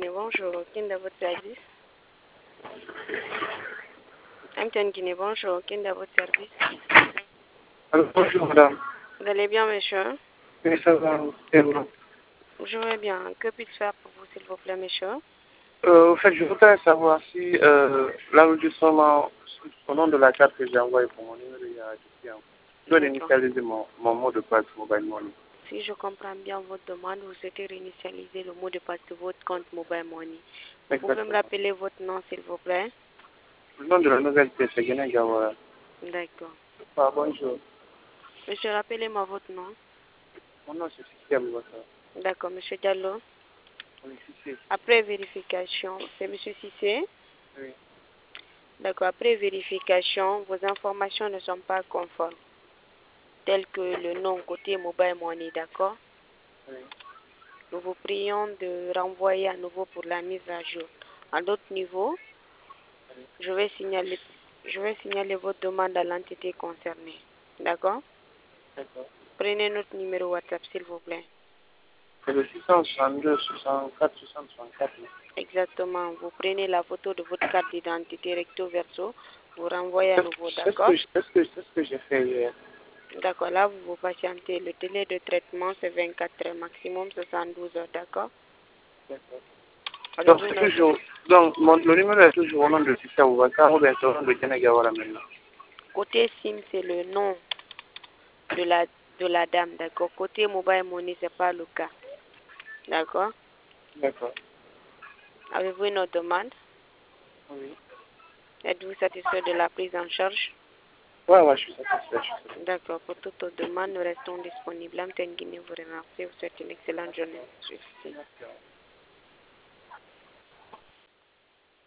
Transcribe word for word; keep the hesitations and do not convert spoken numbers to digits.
Guinée, bonjour. Qui est dans votre service? M T N Guinée, bonjour. Qui est dans votre service? Alors, bonjour madame. Vous allez bien, monsieur? Oui, ça va, c'est bon. Je vais bien. Que puis-je faire pour vous, s'il vous plaît, monsieur? Euh, au fait, je voudrais savoir si euh, l'enregistrement au nom de la carte que j'ai envoyée pour mon numéro, il y a depuis un... Je dois réinitialiser mon, mon mot de passe mobile money. Si je comprends bien votre demande, vous souhaitez réinitialiser le mot de passe de votre compte mobile money. Vous Exactement. pouvez me rappeler votre nom, s'il vous plaît? Le nom de la nouvelle pièce, c'est Guinée Gawara. D'accord. Ah, bonjour. Monsieur, rappelez-moi votre nom. Mon nom, c'est Sissi Aboubakar. D'accord, monsieur Diallo. Oui, Sissi. Après vérification, c'est monsieur Cissé? Oui. D'accord, après vérification, vos informations ne sont pas conformes, telles que le nom côté mobile money, d'accord? Oui. Nous vous prions de renvoyer à nouveau pour la mise à jour. À d'autres niveaux, Oui. je vais signaler, je vais signaler votre demande à l'entité concernée, d'accord? D'accord. Prenez notre numéro WhatsApp, s'il vous plaît. C'est le six cent soixante-deux, soixante-quatre, soixante-quatre. Exactement. Vous prenez la photo de votre carte d'identité recto verso, vous renvoyez à nouveau, C'est ce d'accord? que, c'est ce que, c'est ce que j'ai fait hier. D'accord, là, vous vous patientez. Le délai de traitement, c'est vingt-quatre heures, maximum soixante-douze heures, d'accord? D'accord. Donc, Avez-vous c'est une autre... toujours, donc mon, le numéro est toujours au nom de Sissi Aboubakar ou bien c'est au nom de Guinée Gawara maintenant? Côté SIM, c'est le nom de la, de la dame, d'accord? Côté mobile money, ce n'est pas le cas, d'accord? D'accord. Avez-vous une autre demande? Oui. Êtes-vous satisfait de la prise en charge? Ouais, ouais, je suis satisfait. Je suis satisfait. D'accord, pour toute autre demande, nous restons disponibles. M T N Guinée vous remercie. Vous souhaite une excellente journée. Merci.